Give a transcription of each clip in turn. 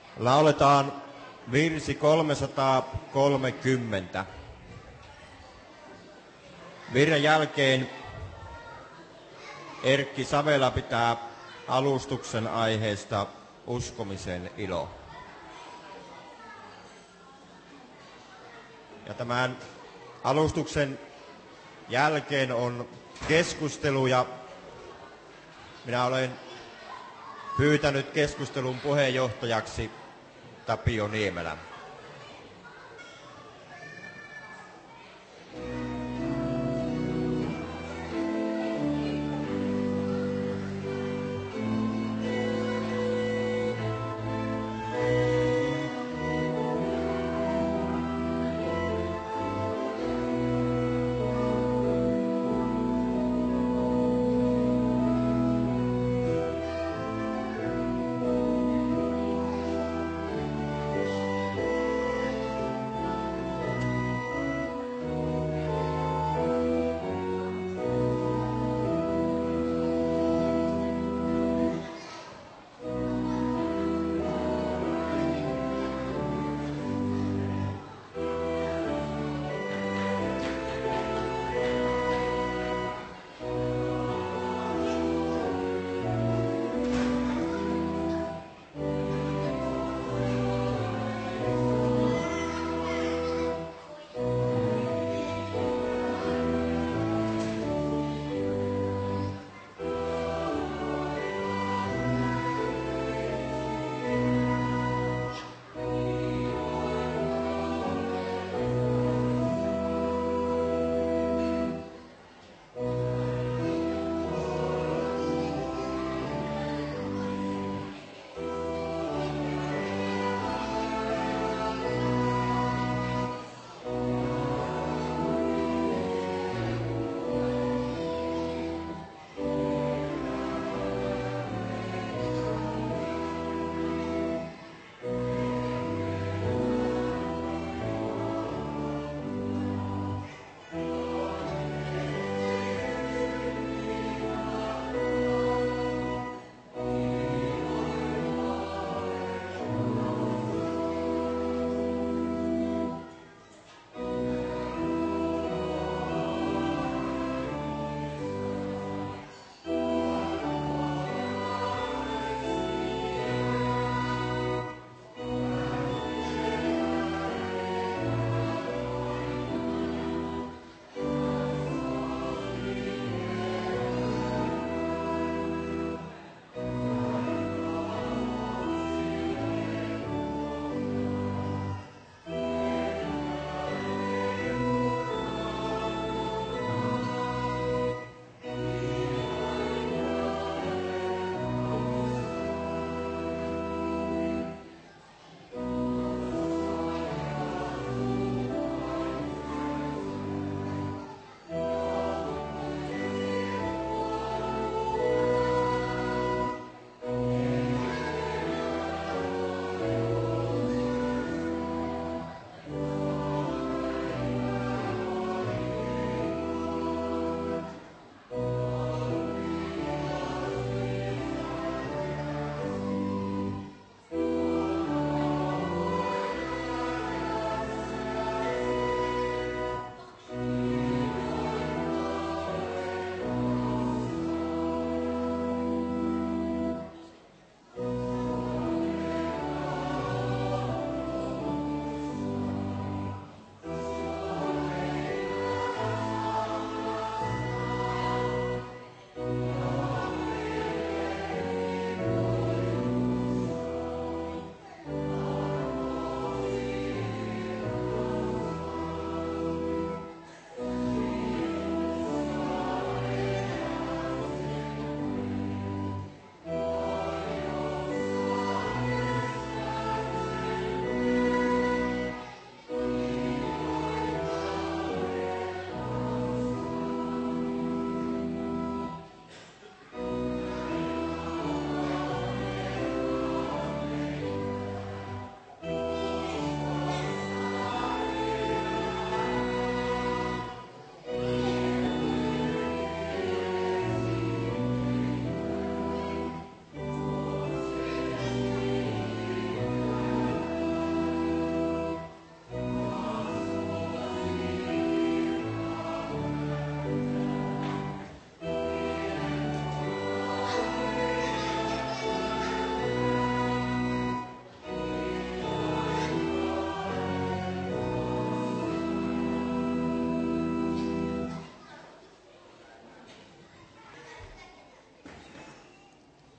Lauletaan virsi 330. Virren jälkeen Erkki Savela pitää alustuksen aiheesta uskomisen ilo. Ja tämän alustuksen jälkeen on keskustelu ja minä olen pyytänyt keskustelun puheenjohtajaksi Tapio Niemelän.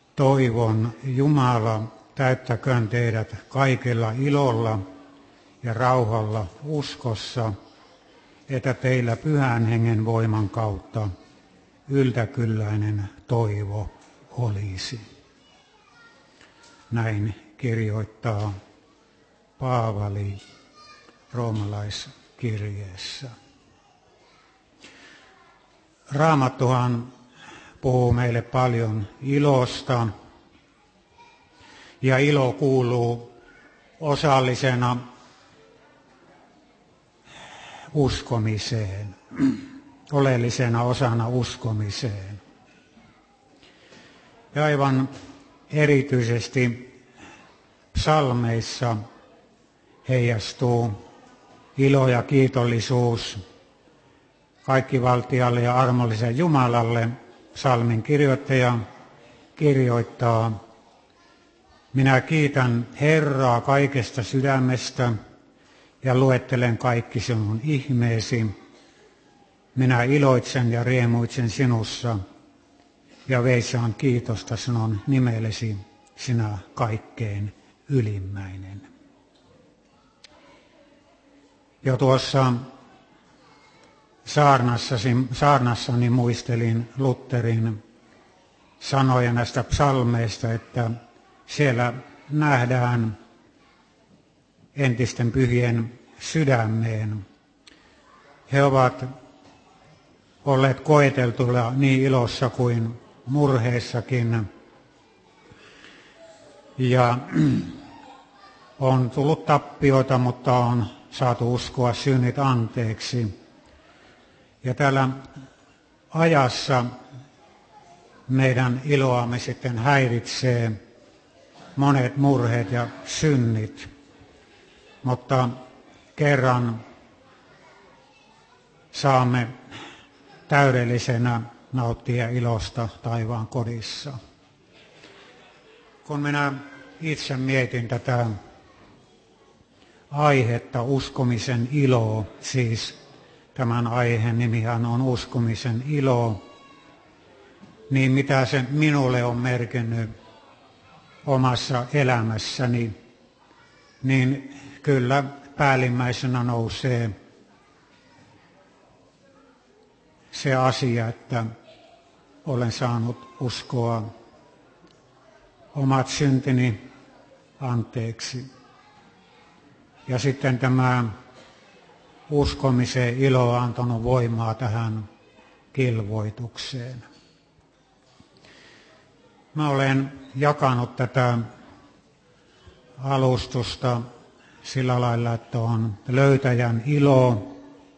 Toivon Jumala, täyttäköön teidät kaikella ilolla ja rauhalla uskossa, että teillä Pyhän Hengen voiman kautta yltäkylläinen toivo olisi. Näin kirjoittaa Paavali roomalaiskirjeessä. Raamattuhan puhuu meille paljon ilosta, ja ilo kuuluu osallisena uskomiseen, oleellisena osana uskomiseen. Ja aivan erityisesti psalmeissa heijastuu ilo ja kiitollisuus kaikkivaltialle ja armolliselle Jumalalle. Psalmin kirjoittaja kirjoittaa: minä kiitän Herraa kaikesta sydämestä ja luettelen kaikki sinun ihmeesi. Minä iloitsen ja riemuitsen sinussa ja veisaan kiitosta sinun nimellesi, sinä kaikkein ylimmäinen. Jo tuossa saarnassani muistelin Lutherin sanoja näistä psalmeista, että siellä nähdään entisten pyhien sydämeen. He ovat olleet koeteltuilla niin ilossa kuin murheissakin. Ja on tullut tappioita, mutta on saatu uskoa synnit anteeksi. Ja täällä ajassa meidän iloamme sitten häiritsee monet murheet ja synnit, mutta kerran saamme täydellisenä nauttia ilosta taivaan kodissa. Kun minä itse mietin tätä aihetta, uskomisen ilo, siis tämän aiheen nimihän on uskomisen ilo, niin mitä se minulle on merkinnyt omassa elämässäni, niin kyllä päällimmäisenä nousee se asia, että olen saanut uskoa omat syntini anteeksi. Ja sitten tämä uskomisen ilo on antanut voimaa tähän kilvoitukseen. Mä olen jakanut tätä alustusta sillä lailla, että on löytäjän ilo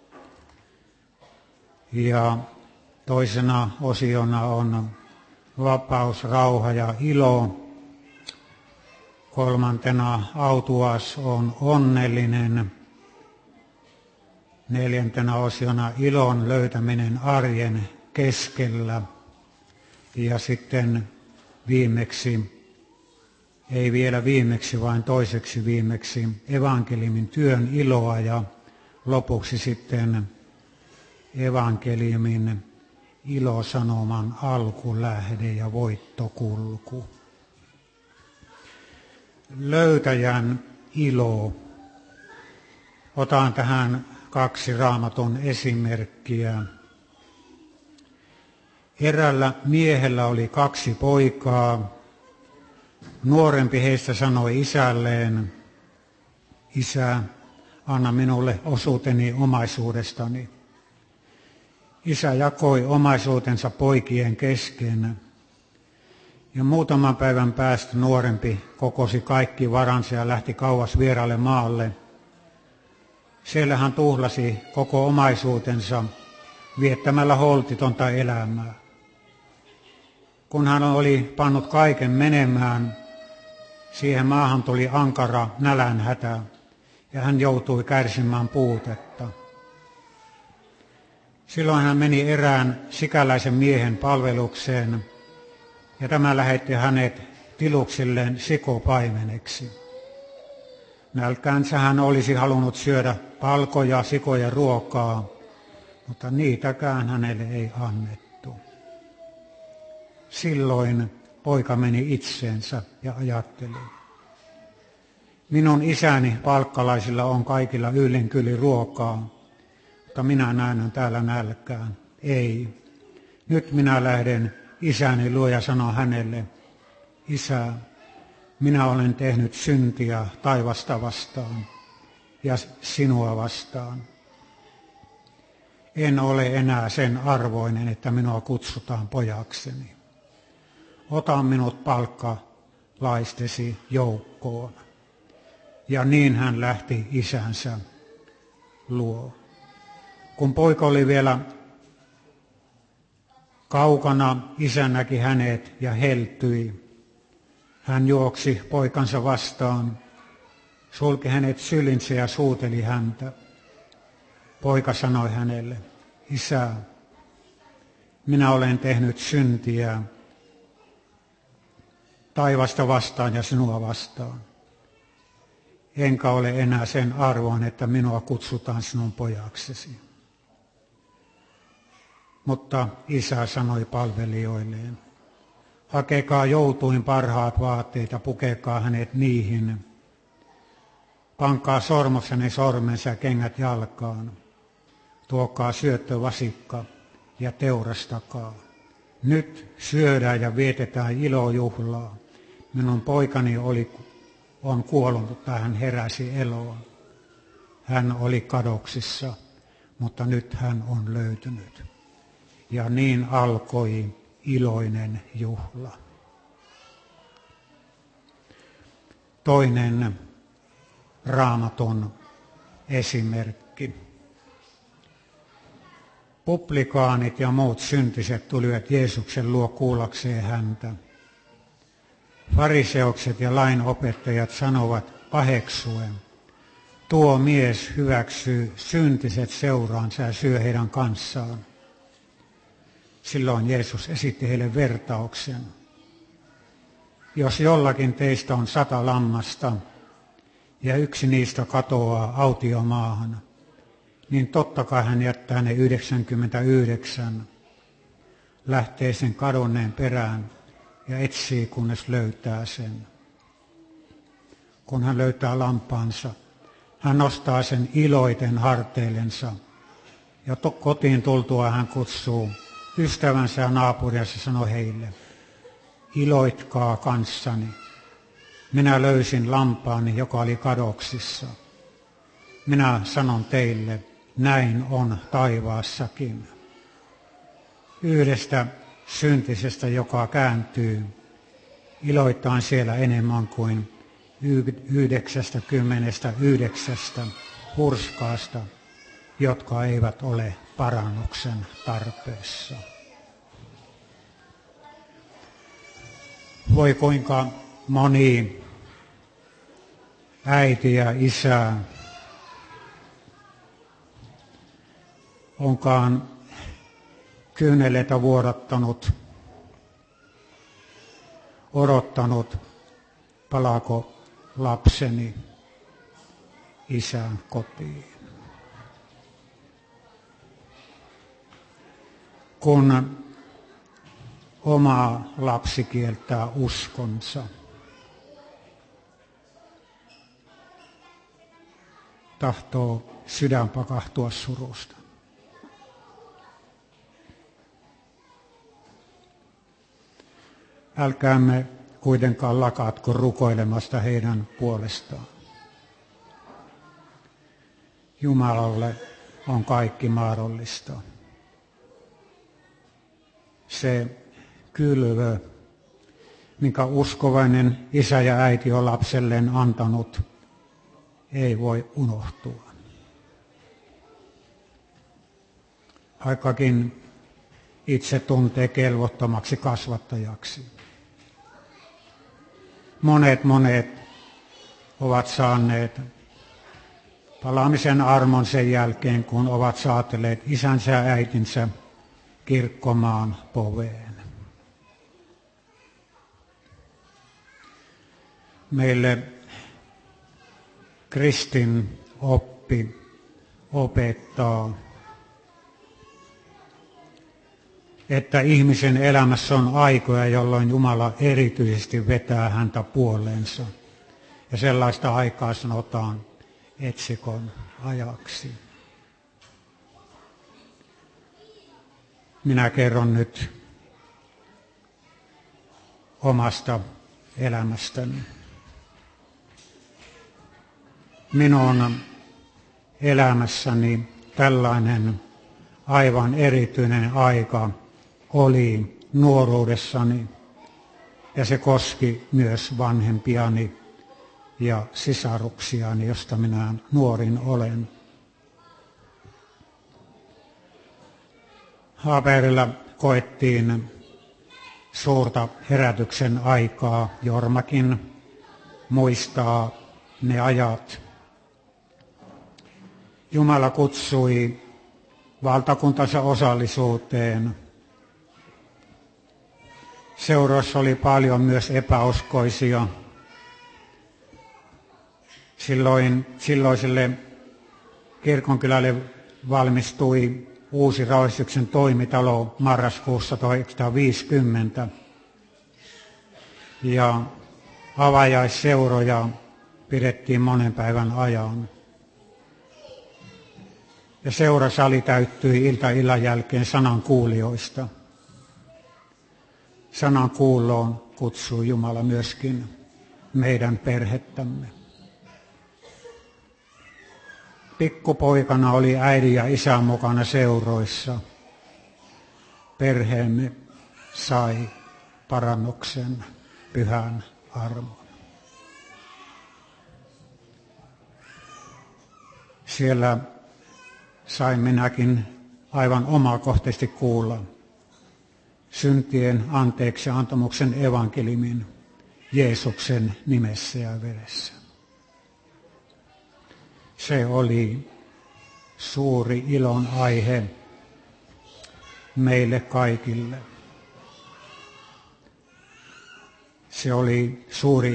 ja toisena osiona on vapaus, rauha ja ilo. Kolmantena autuas on onnellinen. Neljäntenä osiona ilon löytäminen arjen keskellä. Ja sitten viimeksi, ei vielä viimeksi, vaan toiseksi viimeksi, evankeliumin työn iloa ja lopuksi sitten evankeliumin ilosanoman alkulähde ja voittokulku. Löytäjän ilo. Otan tähän 2 Raamatun esimerkkiä. Eräällä miehellä oli 2 poikaa. Nuorempi heistä sanoi isälleen: isä, anna minulle osuuteni omaisuudestani. Isä jakoi omaisuutensa poikien kesken. Ja muutaman päivän päästä nuorempi kokosi kaikki varansa ja lähti kauas vieraalle maalle. Siellä hän tuhlasi koko omaisuutensa viettämällä holtitonta elämää. Kun hän oli pannut kaiken menemään, siihen maahan tuli ankara nälänhätä ja hän joutui kärsimään puutetta. Silloin hän meni erään sikäläisen miehen palvelukseen ja tämä lähetti hänet tiluksilleen sikopaimeneksi. Nälkäänsä hän olisi halunnut syödä palkoja, sikojen ruokaa, mutta niitäkään hänelle ei annettu. Silloin poika meni itseensä ja ajatteli. Minun isäni palkkalaisilla on kaikilla yllin ruokaa, mutta minä näen täällä nälkään. Ei. Nyt minä lähden isäni luo ja sanon hänelle, Isä, minä olen tehnyt syntiä taivasta vastaan ja sinua vastaan. En ole enää sen arvoinen, että minua kutsutaan pojakseni. Ota minut palkkalaistesi joukkoon. Ja niin hän lähti isänsä luo. Kun poika oli vielä kaukana, isä näki hänet ja heltyi. Hän juoksi poikansa vastaan, sulki hänet sylinsä ja suuteli häntä. Poika sanoi hänelle, Isä, minä olen tehnyt syntiä taivasta vastaan ja sinua vastaan. Enkä ole enää sen arvoinen, että minua kutsutaan sinun pojaksesi. Mutta isä sanoi palvelijoilleen, hakekaa joutuin parhaat vaatteet ja pukekaa hänet niihin. Pankaa sormuksenne sormensa ja kengät jalkaan. Tuokaa syöttövasikka ja teurastakaa. Nyt syödään ja vietetään ilojuhlaa. Minun poikani on kuollut, mutta hän heräsi eloon. Hän oli kadoksissa, mutta nyt hän on löytynyt. Ja niin alkoi iloinen juhla. Toinen Raamatun esimerkki. Publikaanit ja muut syntiset tulivat Jeesuksen luo kuullakseen häntä. Fariseukset ja lainopettajat sanovat paheksuen, tuo mies hyväksyy syntiset seuraansa ja syö heidän kanssaan. Silloin Jeesus esitti heille vertauksen. Jos jollakin teistä on 100 lammasta ja yksi niistä katoaa autiomaahan, niin totta kai hän jättää ne 99, lähtee sen kadonneen perään ja etsii, kunnes löytää sen. Kun hän löytää lampaansa, hän nostaa sen iloiten harteillensa ja kotiin tultua hän kutsuu ystävänsä ja naapurinsa sanoi heille, iloitkaa kanssani, minä löysin lampaani, joka oli kadoksissa. Minä sanon teille, näin on taivaassakin. Yhdestä syntisestä, joka kääntyy, iloitaan siellä enemmän kuin 99 hurskaasta, jotka eivät ole parannuksen tarpeessa. Voi kuinka moni äiti ja isä onkaan kyyneleitä vuodattanut, odottanut, palaako lapseni isän kotiin. Kun oma lapsi kieltää uskonsa, tahtoo sydän pakahtua surusta. Älkäämme kuitenkaan lakatko rukoilemasta heidän puolestaan. Jumalalle on kaikki mahdollista. Se kylvö, minkä uskovainen isä ja äiti on lapselleen antanut, ei voi unohtua. Vaikkakin itse tuntee kelvottomaksi kasvattajaksi. Monet ovat saaneet palaamisen armon sen jälkeen, kun ovat saatelleet isänsä ja äitinsä kirkkomaan poveen. Meille kristin oppi opettaa, että ihmisen elämässä on aikoja, jolloin Jumala erityisesti vetää häntä puoleensa. Ja sellaista aikaa sanotaan etsikon ajaksi. Minä kerron nyt omasta elämästäni. Minun elämässäni tällainen aivan erityinen aika oli nuoruudessani, ja se koski myös vanhempiani ja sisaruksiani, josta minä nuorin olen. Haaberilla koettiin suurta herätyksen aikaa. Jormakin muistaa ne ajat. Jumala kutsui valtakuntansa osallisuuteen. Seurassa oli paljon myös epäuskoisia. Silloiselle kirkonkylälle valmistui uusi Rauhallistyksen toimitalo marraskuussa 1950. Ja avajaisseuroja pidettiin monen päivän ajan. Ja seurasali täyttyi illan jälkeen sanan kuulijoista. Sanan kuuloon kutsui Jumala myöskin meidän perhettämme. Pikkupoikana oli äidin ja isän mukana seuroissa. Perheemme sai parannuksen, pyhän armon. Siellä sain minäkin aivan omakohtaisesti kuulla syntien anteeksi antamuksen evankeliumin Jeesuksen nimessä ja veressä. Se oli suuri ilon aihe meille kaikille. Se oli suuri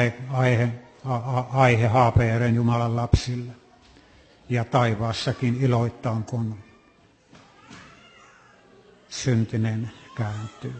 aihe Haapeeren Jumalan lapsille. Ja taivaassakin iloittaan, kun syntinen kääntyy.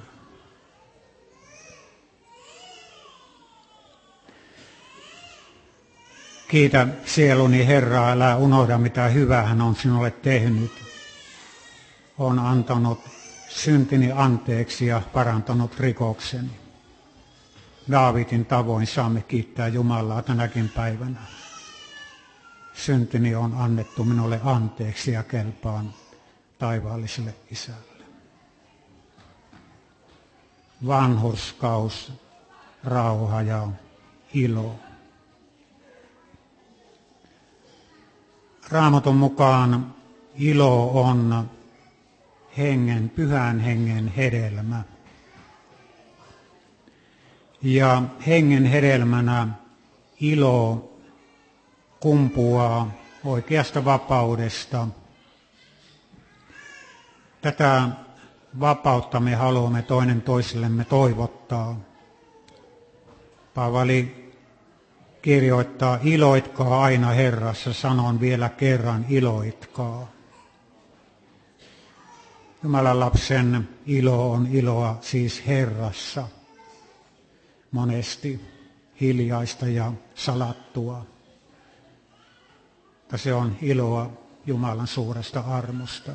Kiitä sieluni Herraa, älä unohda mitä hyvää hän on sinulle tehnyt. On antanut syntini anteeksi ja parantanut rikokseni. Daavidin tavoin saamme kiittää Jumalaa tänäkin päivänä. Syntini on annettu minulle anteeksi ja kelpaan taivaalliselle Isälle. Vanhurskaus, rauha ja ilo. Raamatun mukaan ilo on pyhän hengen hedelmä. Ja hengen hedelmänä ilo kumpuaa oikeasta vapaudesta. Tätä vapautta me haluamme toinen toisillemme toivottaa. Paavali kirjoittaa, iloitkaa aina Herrassa, sanon vielä kerran, iloitkaa. Jumalan lapsen ilo on iloa siis Herrassa, monesti hiljaista ja salattua. Se on iloa Jumalan suuresta armosta.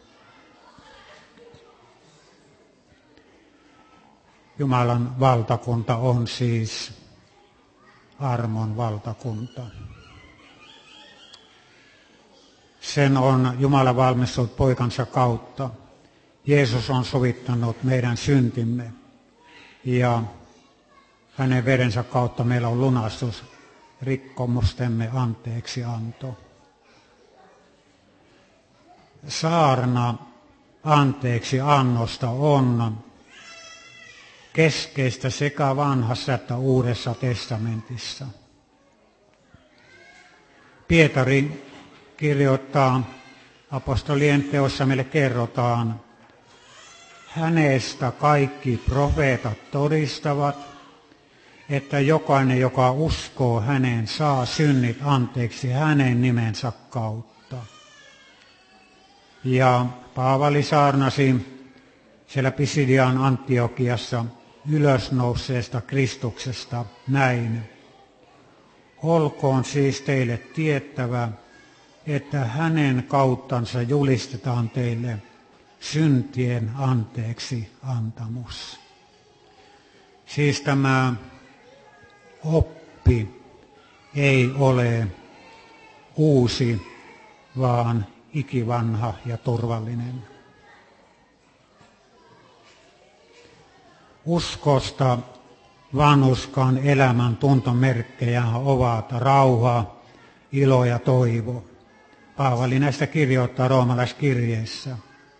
Jumalan valtakunta on siis armon valtakunta. Sen on Jumala valmistanut poikansa kautta. Jeesus on sovittanut meidän syntimme ja hänen verensä kautta meillä on lunastus, rikkomustemme anteeksianto. Saarna anteeksi annosta on keskeistä sekä vanhassa että uudessa testamentissa. Pietari kirjoittaa apostolien teossa, meille kerrotaan, hänestä kaikki profeetat todistavat, että jokainen, joka uskoo häneen, saa synnit anteeksi hänen nimensä kautta. Ja Paavali saarnasi siellä Pisidian Antiokiassa ylösnouseesta Kristuksesta näin. Olkoon siis teille tiettävä, että hänen kauttansa julistetaan teille syntien anteeksi antamus. Siis tämä oppi ei ole uusi, vaan ikivanha ja turvallinen. Uskosta vanhurskaan elämän tuntomerkkejä ovat rauha, ilo ja toivo. Paavali näistä kirjoittaa roomalaiskirjeessä.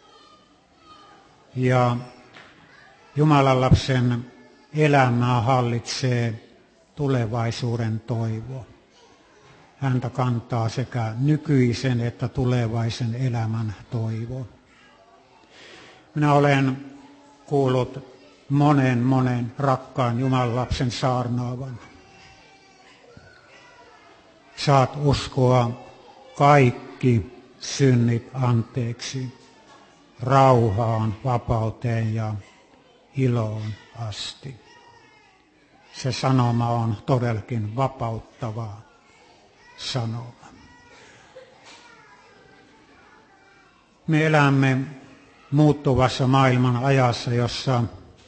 Ja Jumalan lapsen elämää hallitsee tulevaisuuden toivo. Häntä kantaa sekä nykyisen että tulevaisen elämän toivo. Minä olen kuullut monen rakkaan Jumalan lapsen saarnaavan. Saat uskoa kaikki synnit anteeksi, rauhaan, vapauteen ja iloon asti. Se sanoma on todellakin vapauttava sanoma. Me elämme muuttuvassa maailman ajassa, jossa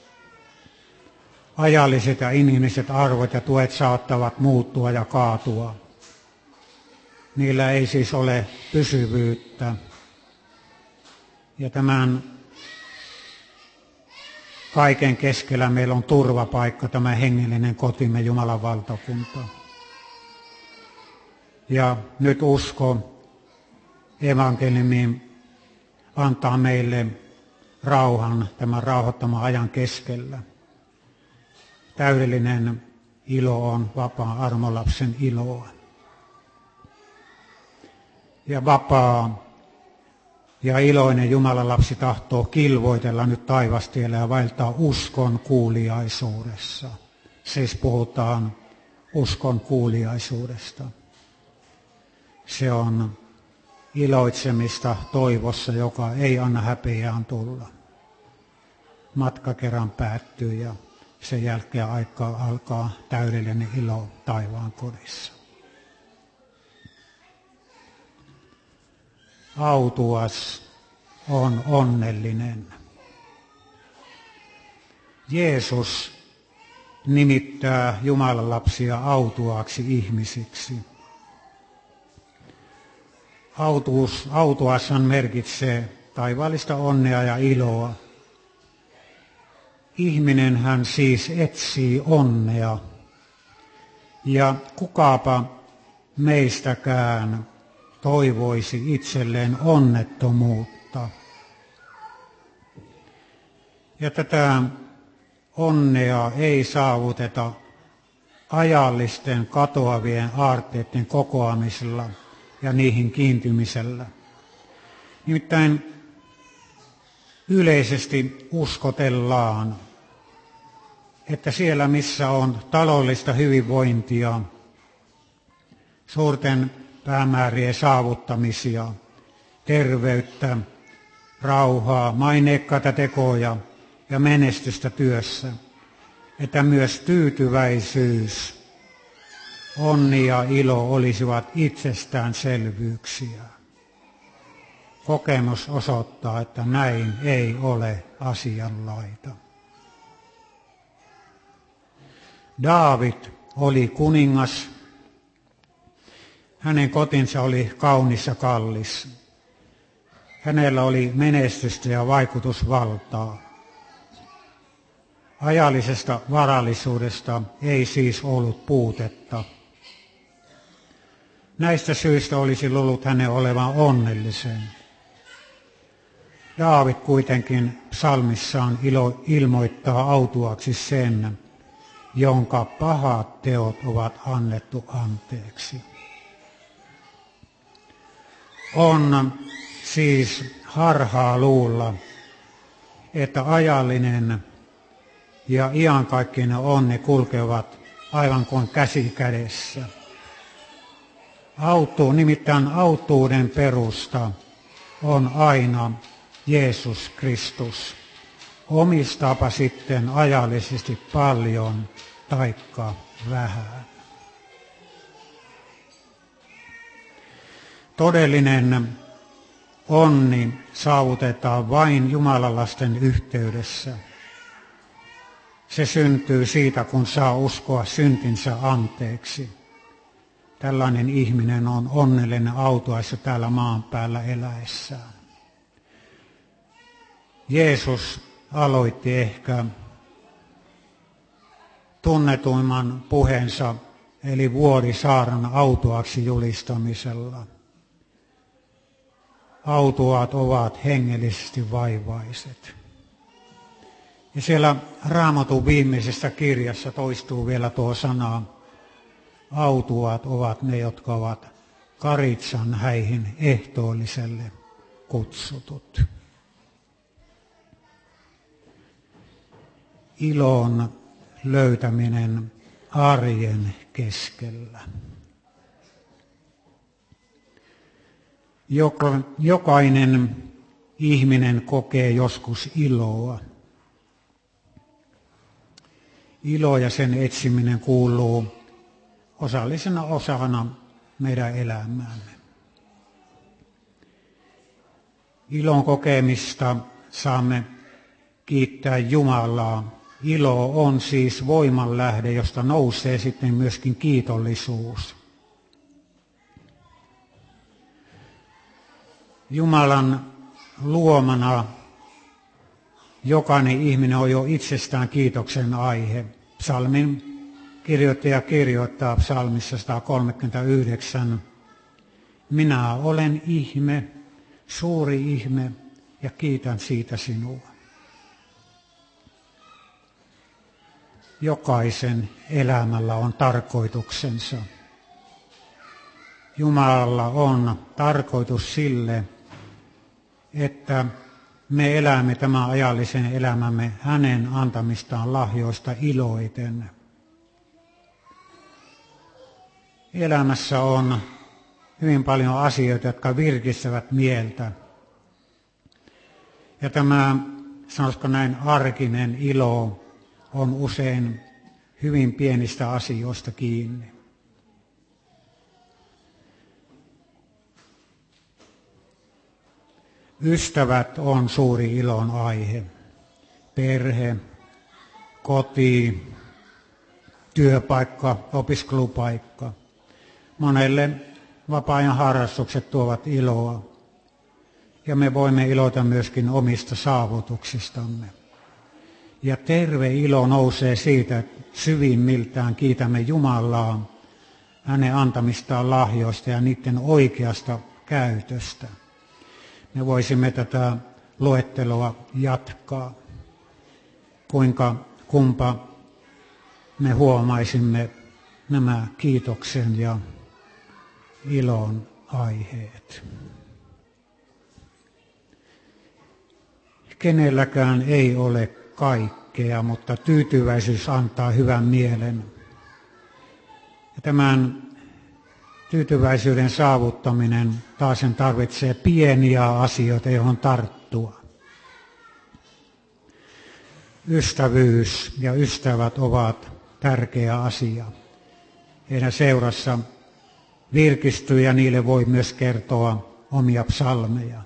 ajalliset ja inhimilliset arvot ja tuet saattavat muuttua ja kaatua. Niillä ei siis ole pysyvyyttä. Ja tämän kaiken keskellä meillä on turvapaikka, tämä hengellinen kotimme, Jumalan valtakunta. Ja nyt usko evankeliumiin antaa meille rauhan tämän rauhoittaman ajan keskellä. Täydellinen ilo on vapaan armolapsen iloa. Ja vapaa ja iloinen Jumalan lapsi tahtoo kilvoitella nyt taivastiellä ja vaeltaa uskon kuuliaisuudessa. Siis puhutaan uskon kuuliaisuudesta. Se on iloitsemista toivossa, joka ei anna häpeään tulla. Matka kerran päättyy ja sen jälkeen alkaa täydellinen ilo taivaan kodissa. Autuas on onnellinen. Jeesus nimittää Jumalan lapsia autuaaksi ihmisiksi. Autuashan merkitsee taivaallista onnea ja iloa. Ihminen hän siis etsii onnea. Ja kukaapa meistäkään toivoisi itselleen onnettomuutta. Ja tätä onnea ei saavuteta ajallisten katoavien aarteiden kokoamisella ja niihin kiintymisellä. Nimittäin yleisesti uskotellaan, että siellä missä on taloudellista hyvinvointia, suurten päämäärien saavuttamisia, terveyttä, rauhaa, maineikkaita tekoja ja menestystä työssä, että myös tyytyväisyys, onni ja ilo olisivat itsestäänselvyyksiä. Kokemus osoittaa, että näin ei ole asianlaita. Daavid oli kuningas. Hänen kotinsa oli kaunis ja kallis. Hänellä oli menestystä ja vaikutusvaltaa. Ajallisesta varallisuudesta ei siis ollut puutetta. Näistä syistä olisi luullut hänen olevan onnellisen. Daavid kuitenkin psalmissaan ilmoittaa autuaksi sen, jonka pahat teot ovat annettu anteeksi. On siis harhaa luulla, että ajallinen ja iankaikkinen onni kulkevat aivan kuin käsi kädessä. Nimittäin autuuden perusta on aina Jeesus Kristus. omistaapa sitten ajallisesti paljon taikka vähän. Todellinen onni saavutetaan vain Jumalan lasten yhteydessä. Se syntyy siitä, kun saa uskoa syntinsä anteeksi. Tällainen ihminen on onnellinen autuaissa täällä maan päällä eläessään. Jeesus aloitti ehkä tunnetuimman puheensa, eli Vuorisaaren autuaaksi julistamisella. Autuaat ovat hengellisesti vaivaiset. Ja siellä Raamatun viimeisessä kirjassa toistuu vielä tuo sana, autuaat ovat ne, jotka ovat Karitsan häihin ehtoolliselle kutsutut. Ilon löytäminen arjen keskellä. Jokainen ihminen kokee joskus iloa. Ilo ja sen etsiminen kuuluu osallisena osana meidän elämäämme. Ilon kokemista saamme kiittää Jumalaa. Ilo on siis voimanlähde, josta nousee sitten myöskin kiitollisuus. Jumalan luomana jokainen ihminen on jo itsestään kiitoksen aihe. Psalmin kirjoittaja kirjoittaa psalmissa 139, minä olen ihme, suuri ihme ja kiitän siitä sinua. Jokaisen elämällä on tarkoituksensa. Jumalalla on tarkoitus sille, että me elämme tämän ajallisen elämämme hänen antamistaan lahjoista iloiten. Elämässä on hyvin paljon asioita, jotka virkistävät mieltä. Ja tämä, sanoisiko näin, arkinen ilo on usein hyvin pienistä asioista kiinni. Ystävät on suuri ilon aihe. Perhe, koti, työpaikka, opiskelupaikka. Monelle vapaa-ajan harrastukset tuovat iloa. Ja me voimme iloita myöskin omista saavutuksistamme. Ja terve ilo nousee siitä, että syvimmiltään kiitämme Jumalaa hänen antamistaan lahjoista ja niiden oikeasta käytöstä. Me voisimme tätä luetteloa jatkaa, kumpa me huomaisimme nämä kiitoksen ja ilon aiheet. Kenelläkään ei ole kaikkea, mutta tyytyväisyys antaa hyvän mielen. Ja tämän tyytyväisyyden saavuttaminen taas tarvitsee pieniä asioita, johon tarttua. Ystävyys ja ystävät ovat tärkeä asia. Heidän seurassa virkistyy ja niille voi myös kertoa omia psalmeja.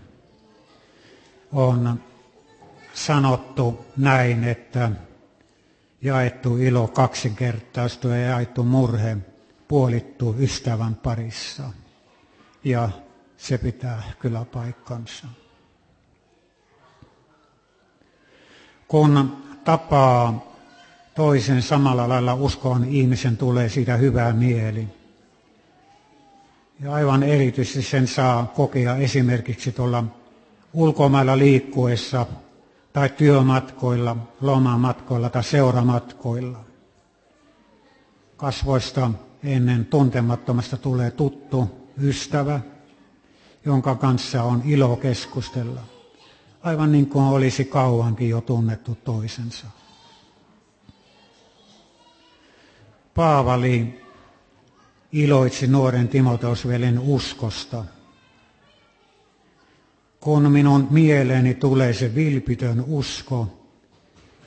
On sanottu näin, että jaettu ilo kaksinkertaistuu ja jaettu murhe puolittuu ystävän parissa. Ja se pitää kyllä paikkansa. Kun tapaa toisen samalla lailla uskovan ihmisen, tulee siitä hyvä mieli. Ja aivan erityisesti sen saa kokea esimerkiksi tuolla ulkomailla liikkuessa tai työmatkoilla, lomamatkoilla tai seuramatkoilla. Kasvoista ennen tuntemattomasta tulee tuttu ystävä, jonka kanssa on ilo keskustella. Aivan niin kuin olisi kauankin jo tunnettu toisensa. Paavali iloitsi nuoren Timoteusveljen uskosta. Kun minun mieleeni tulee se vilpitön usko,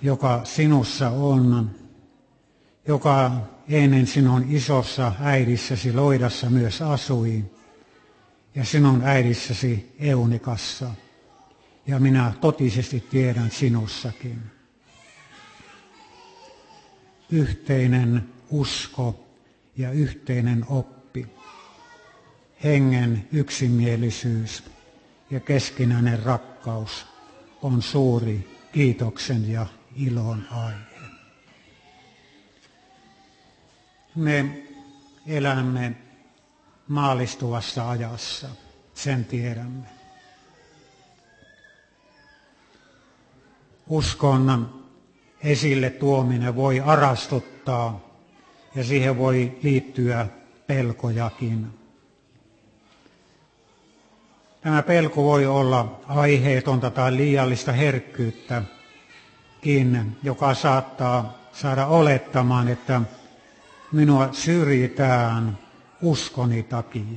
joka sinussa on, joka ennen sinun isossa äidissäsi Loidassa myös asui, ja sinun äidissäsi Eunikassa, ja minä totisesti tiedän sinussakin. Yhteinen usko ja yhteinen oppi, hengen yksimielisyys ja keskinäinen rakkaus on suuri kiitoksen ja ilon aihe. Me elämme maallistuvassa ajassa, sen tiedämme. Uskon esille tuominen voi arastuttaa ja siihen voi liittyä pelkojakin. Tämä pelko voi olla aiheetonta tai liiallista herkkyyttäkin, joka saattaa saada olettamaan, että minua syrjitään uskoni takia.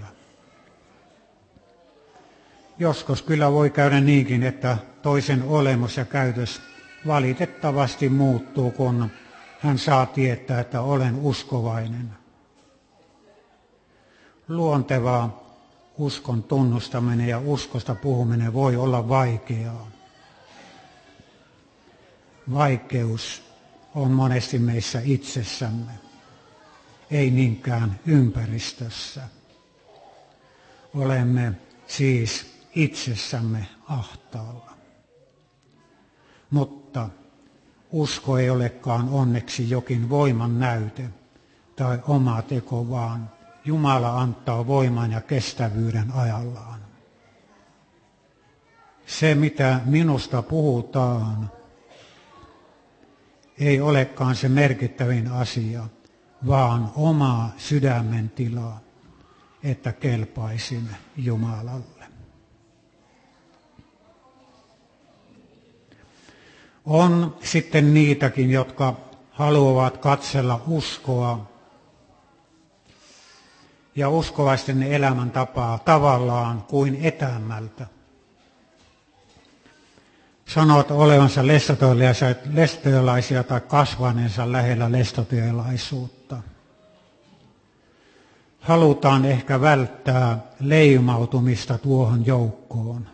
Joskus kyllä voi käydä niinkin, että toisen olemus ja käytös valitettavasti muuttuu, kun hän saa tietää, että olen uskovainen. Luontevaa uskon tunnustaminen ja uskosta puhuminen voi olla vaikeaa. Vaikeus on monesti meissä itsessämme, ei niinkään ympäristössä. Olemme siis itsessämme ahtaalla. Mutta usko ei olekaan onneksi jokin voiman näyte tai oma teko, vaan Jumala antaa voiman ja kestävyyden ajallaan. Se, mitä minusta puhutaan, ei olekaan se merkittävin asia, vaan oma sydämen tila, että kelpaisin Jumalalle. On sitten niitäkin, jotka haluavat katsella uskoa ja uskovaisten elämäntapaa tavallaan kuin etäämmältä. Sanovat olevansa lestotyöläisiä tai kasvaneensa lähellä lestotyöläisuutta. Halutaan ehkä välttää leimautumista tuohon joukkoon.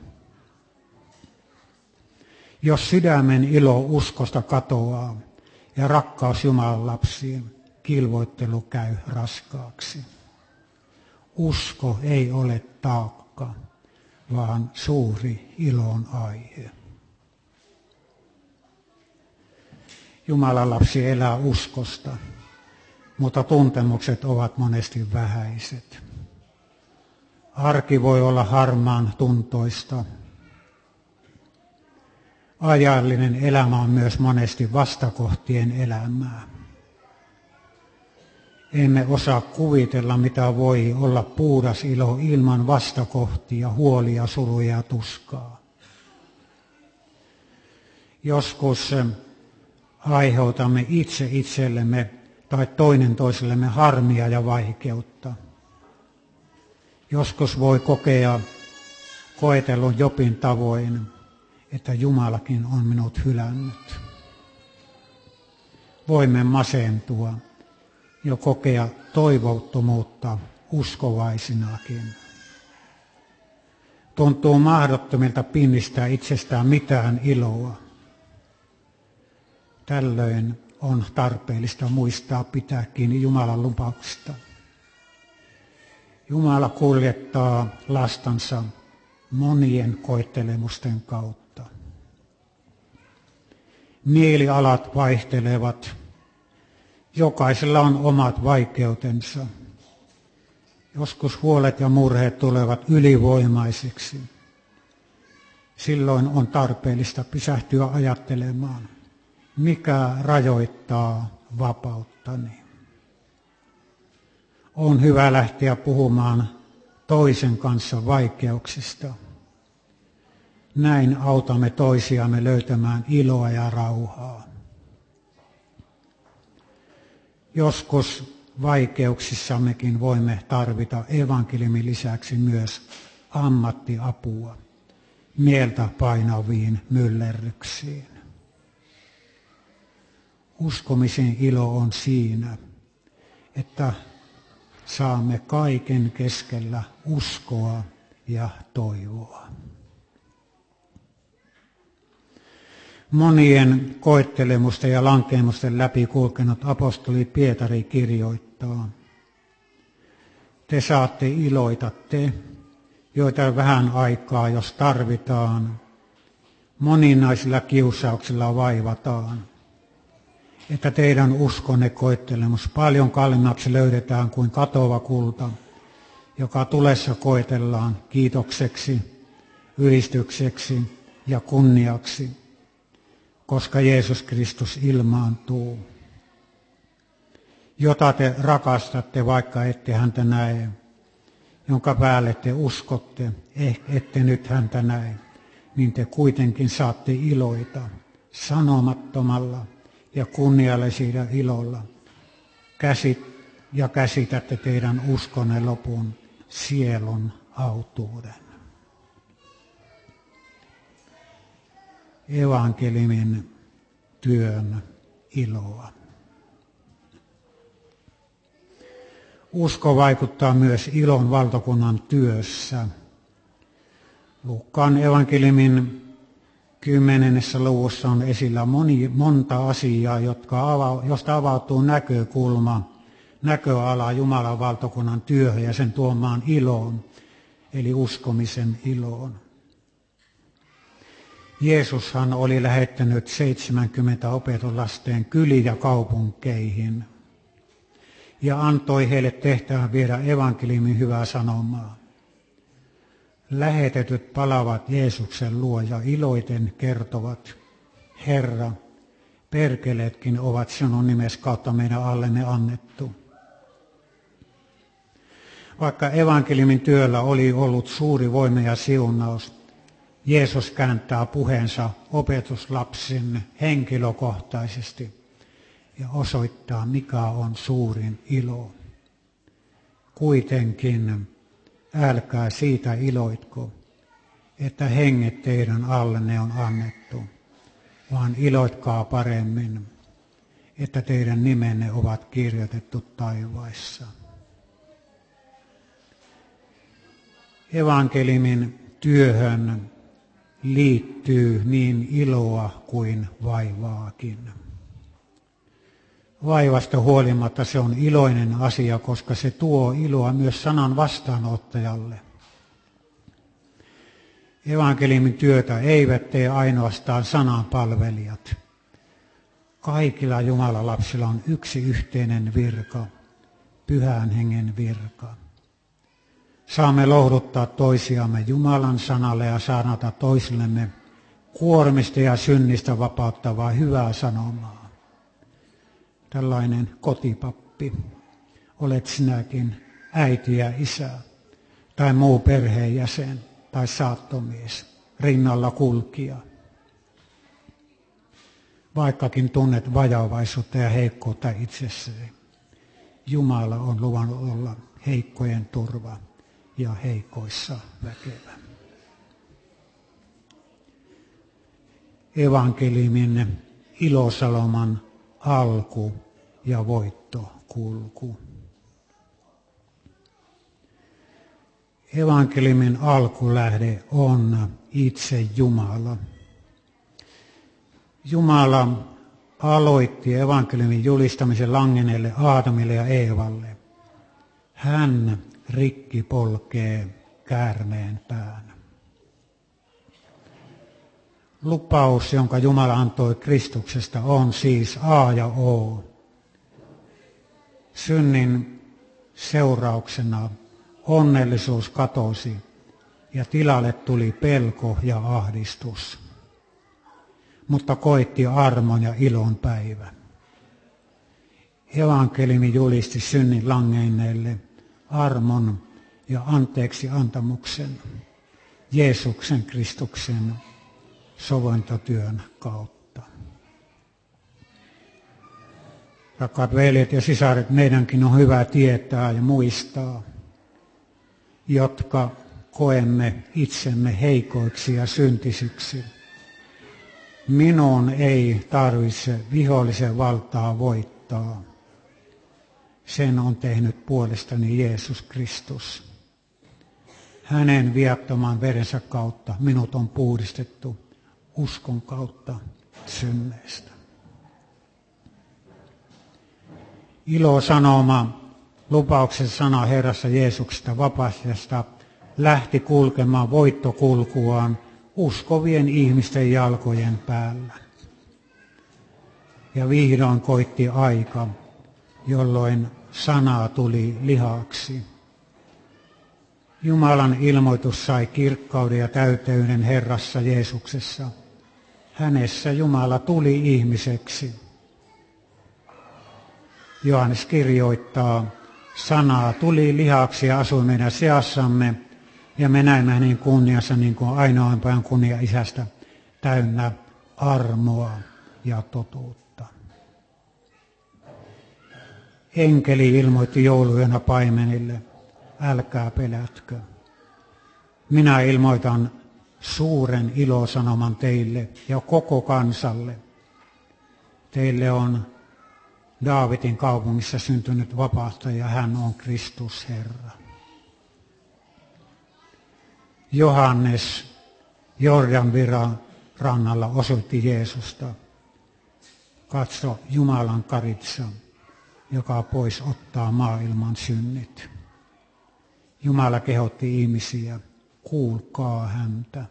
Jos sydämen ilo uskosta katoaa ja rakkaus Jumalan lapsiin, kilvoittelu käy raskaaksi. Usko ei ole taakka, vaan suuri ilon aihe. Jumalan lapsi elää uskosta, mutta tuntemukset ovat monesti vähäiset. Arki voi olla harmaan tuntoista. Ajallinen elämä on myös monesti vastakohtien elämää. Emme osaa kuvitella, mitä voi olla puhdas ilo ilman vastakohtia, huolia, suruja ja tuskaa. Joskus aiheutamme itse itsellemme tai toinen toisellemme harmia ja vaikeutta. Joskus voi kokea koetellun Jobin tavoin, että Jumalakin on minut hylännyt. Voimme masentua ja kokea toivottomuutta uskovaisinakin. Tuntuu mahdottomilta pinnistää itsestään mitään iloa. Tällöin on tarpeellista muistaa pitää kiinni Jumalan lupauksista. Jumala kuljettaa lastansa monien koettelemusten kautta. Mielialat vaihtelevat. Jokaisella on omat vaikeutensa. Joskus huolet ja murheet tulevat ylivoimaisiksi. Silloin on tarpeellista pysähtyä ajattelemaan, mikä rajoittaa vapauttani. On hyvä lähteä puhumaan toisen kanssa vaikeuksista. Näin autamme toisiamme löytämään iloa ja rauhaa. Joskus vaikeuksissammekin voimme tarvita evankeliumin lisäksi myös ammattiapua mieltä painaviin myllerryksiin. uskomisen ilo on siinä, että saamme kaiken keskellä uskoa ja toivoa. Monien koettelemusten ja lankeemusten läpi kulkenut apostoli Pietari kirjoittaa: te saatte iloita te, joita vähän aikaa, jos tarvitaan, moninaisilla kiusauksilla vaivataan, että teidän uskonne koettelemus paljon kalliimmaksi löydetään kuin katoava kulta, joka tulessa koetellaan kiitokseksi, ylistykseksi ja kunniaksi, koska Jeesus Kristus ilmaantuu, jota te rakastatte, vaikka ette häntä näe, jonka päälle te uskotte, ette nyt häntä näe, niin te kuitenkin saatte iloita sanomattomalla ja kunniallisilla ilolla, ja käsitätte teidän uskonne lopun sielun autuuden. Evankeliumin työn iloa. Usko vaikuttaa myös ilon valtakunnan työssä. Luukkaan evankeliumin 10. luvussa on esillä monta asiaa, josta avautuu näköala Jumalan valtakunnan työhön ja sen tuomaan iloon, eli uskomisen iloon. Jeesushan oli lähettänyt 70 opetuslasten kyliin ja kaupunkeihin ja antoi heille tehtävän viedä evankeliumin hyvää sanomaa. Lähetetyt palaavat Jeesuksen luo ja iloiten kertovat: Herra, perkeleetkin ovat sinun nimesi kautta meidän allemme annettu. Vaikka evankeliumin työllä oli ollut suuri voima ja siunaus, Jeesus kääntää puheensa opetuslapsen henkilökohtaisesti ja osoittaa, mikä on suurin ilo. Kuitenkin älkää siitä iloitko, että henget teidän allenne on annettu, vaan iloitkaa paremmin, että teidän nimenne ovat kirjoitettu taivaissa. Evankeliumin työhön liittyy niin iloa kuin vaivaakin. Vaivasta huolimatta se on iloinen asia, koska se tuo iloa myös sanan vastaanottajalle. Evankeliumin työtä eivät tee ainoastaan sananpalvelijat. Kaikilla Jumalan lapsilla on yksi yhteinen virka, Pyhän Hengen virka. Saamme lohduttaa toisiamme Jumalan sanalle ja saarnata toisillemme kuormista ja synnistä vapauttavaa hyvää sanomaa. Tällainen kotipappi olet sinäkin, äiti ja isä tai muu perheenjäsen tai saattomies, rinnalla kulkija. Vaikkakin tunnet vajavaisuutta ja heikkoutta itsessäsi, Jumala on luvannut olla heikkojen turva ja heikoissa väkevä. Evankeliumin ilosaloman alku ja voittokulku. Evankeliumin alkulähde on itse Jumala. Jumala aloitti evankeliumin julistamisen langenneelle Aatamille ja Eevalle. Hän rikki polkee käärmeen pään. Lupaus, jonka Jumala antoi Kristuksesta, on siis A ja O. Synnin seurauksena onnellisuus katosi ja tilalle tuli pelko ja ahdistus. Mutta koitti armon ja ilon päivä. Evankeliumi julisti synnin langeinneille armon ja anteeksi antamuksen Jeesuksen Kristuksen sovintotyön kautta. Rakkaat veljet ja sisaret, meidänkin on hyvä tietää ja muistaa, jotka koemme itsemme heikoiksi ja syntisiksi, minun ei tarvitse vihollisen valtaa voittaa. Sen on tehnyt puolestani Jeesus Kristus. Hänen viattoman verensä kautta minut on puhdistettu uskon kautta synneistä. Ilosanoma, lupauksen sana Herrassa Jeesuksesta vapahtajasta lähti kulkemaan voittokulkuaan uskovien ihmisten jalkojen päällä. Ja vihdoin koitti aika, jolloin sana tuli lihaksi. Jumalan ilmoitus sai kirkkauden ja täyteyden Herrassa Jeesuksessa. Hänessä Jumala tuli ihmiseksi. Johannes kirjoittaa, sanaa tuli lihaksi ja asui meidän seassamme, ja me näimme hänen kunniansa niin kuin ainoan pojan kunnia isästä, täynnä armoa ja totuutta. Enkeli ilmoitti jouluyönä paimenille, älkää pelätkö. Minä ilmoitan suuren ilosanoman teille ja koko kansalle. Teille on Daavidin kaupungissa syntynyt vapahtaja, hän on Kristus Herra. Johannes Jordanviran rannalla osoitti Jeesusta. Katso Jumalan karitsa, joka pois ottaa maailman synnit. Jumala kehotti ihmisiä, kuulkaa häntä.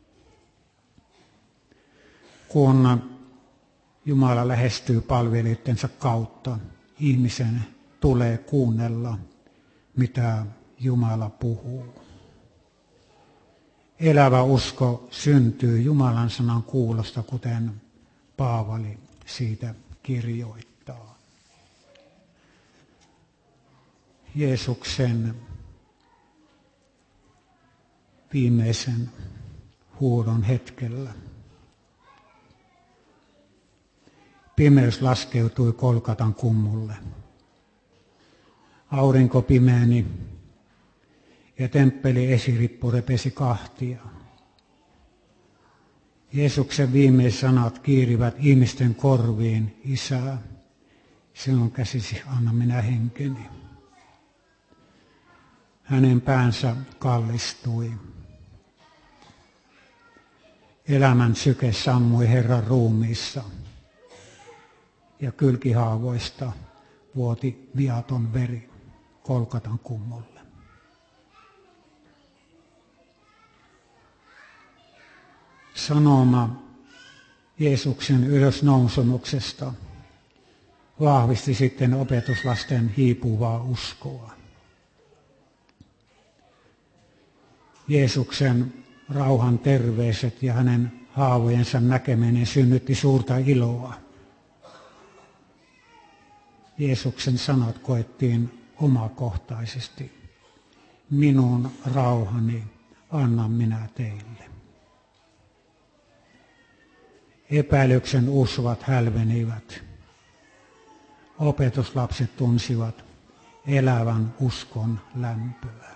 Kun Jumala lähestyy palvelijoidensa kautta, ihmisen tulee kuunnella, mitä Jumala puhuu. Elävä usko syntyy Jumalan sanan kuulosta, kuten Paavali siitä kirjoittaa. Jeesuksen viimeisen huudon hetkellä pimeys laskeutui Kolkatan kummulle. Aurinko pimeeni ja temppeli esirippu repesi kahtia. Jeesuksen viimeiset sanat kiirivät ihmisten korviin, Isä, sinun käsisi anna minä henkeni. Hänen päänsä kallistui. Elämän syke sammui Herran ruumiissa ja kylkihaavoista vuoti viaton veri Kolkatan kummulle. Sanoma Jeesuksen ylösnousemuksesta vahvisti sitten opetuslasten hiipuvaa uskoa. Jeesuksen rauhan terveiset ja hänen haavojensa näkeminen synnytti suurta iloa. Jeesuksen sanat koettiin omakohtaisesti. Minun rauhani annan minä teille. Epäilyksen usvat hälvenivät. Opetuslapset tunsivat elävän uskon lämpöä.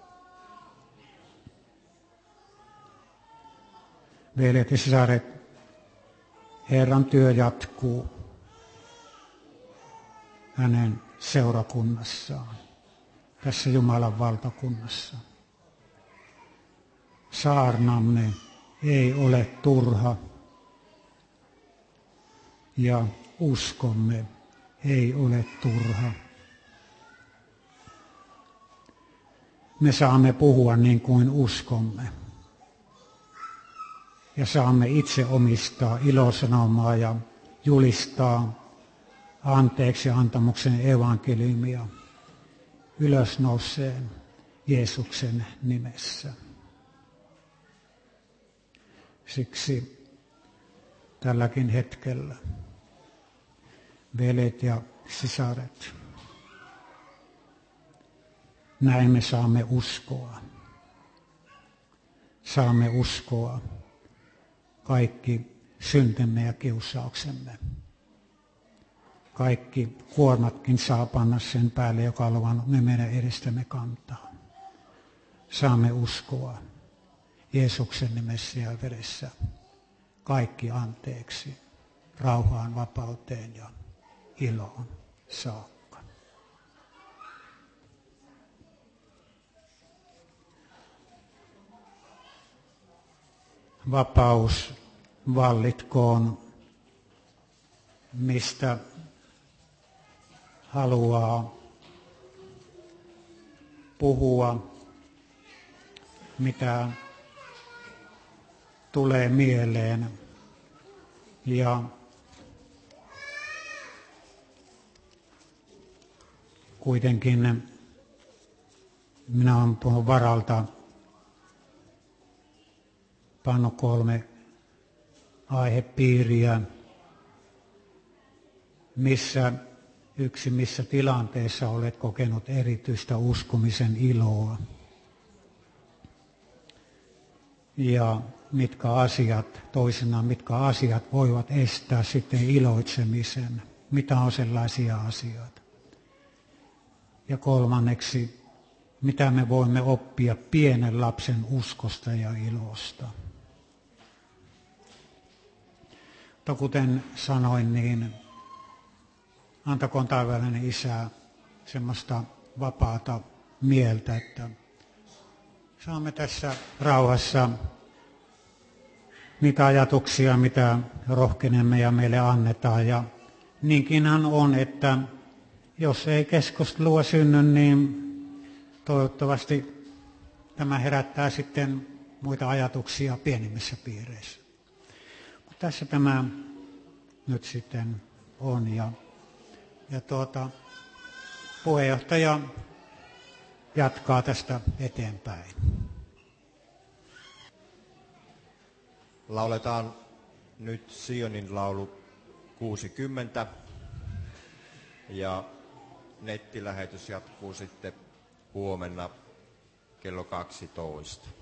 Veljet ja sisaret, Herran työ jatkuu hänen seurakunnassaan, tässä Jumalan valtakunnassa. Saarnamme ei ole turha ja uskomme ei ole turha. Me saamme puhua niin kuin uskomme. Ja saamme itse omistaa ilosanomaa ja julistaa anteeksi antamuksen evankeliumia ylösnouseen Jeesuksen nimessä. Siksi tälläkin hetkellä, veljet ja sisaret, näin me saamme uskoa. Saamme uskoa kaikki syntimme ja kiusauksemme. Kaikki kuormatkin saa panna sen päälle, joka on luvannut ne meidän edestämme kantaa. Saamme uskoa Jeesuksen nimessä ja veressä. kaikki anteeksi rauhaan, vapauteen ja iloon saakka. Vapaus vallitkoon, mistä haluaa puhua, mitä tulee mieleen. Ja kuitenkin minä olen puhunut varalta pannut 3 aihepiiriä, missä tilanteessa olet kokenut erityistä uskomisen iloa. Ja mitkä asiat voivat estää sitten iloitsemisen. Mitä on sellaisia asioita? Ja 3, mitä me voimme oppia pienen lapsen uskosta ja ilosta. Mutta kuten sanoin, niin antakoon taivaallinen Isä semmoista vapaata mieltä, että saamme tässä rauhassa niitä ajatuksia, mitä rohkenemme ja meille annetaan. Ja niinkinhän on, että jos ei keskustelua synny, niin toivottavasti tämä herättää sitten muita ajatuksia pienimmissä piireissä. Mutta tässä tämä nyt sitten on. Ja puheenjohtaja jatkaa tästä eteenpäin. Lauletaan nyt Sionin laulu 60 ja nettilähetys jatkuu sitten huomenna kello 12.